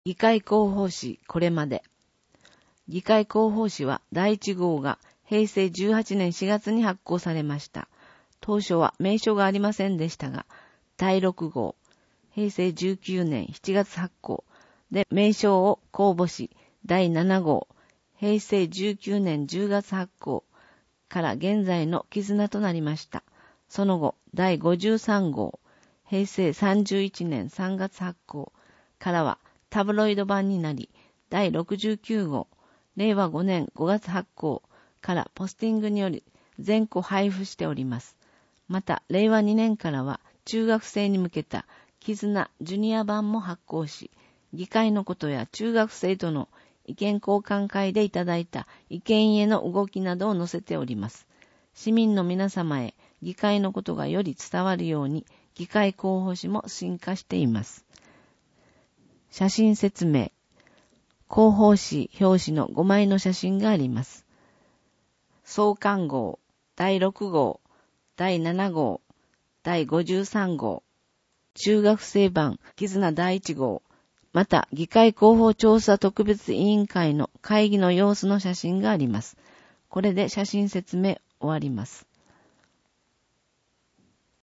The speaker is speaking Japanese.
議会広報誌これまで。議会広報誌は第1号が平成18年4月に発行されました。当初は名称がありませんでしたが、第6号、平成19年7月発行で名称を公募し、第7号、平成19年10月発行から現在の絆となりました。その後、第53号、平成31年3月発行からはタブロイド版になり、第69号、令和5年5月発行からポスティングにより全戸配布しております。また、令和2年からは中学生に向けた絆ジュニア版も発行し、議会のことや中学生との意見交換会でいただいた意見への動きなどを載せております。市民の皆様へ議会のことがより伝わるように、議会広報誌も進化しています。写真説明。広報誌表紙の5枚の写真があります。創刊号、第6号、第7号、第53号、中学生版絆第1号、また議会広報調査特別委員会の会議の様子の写真があります。これで写真説明終わります。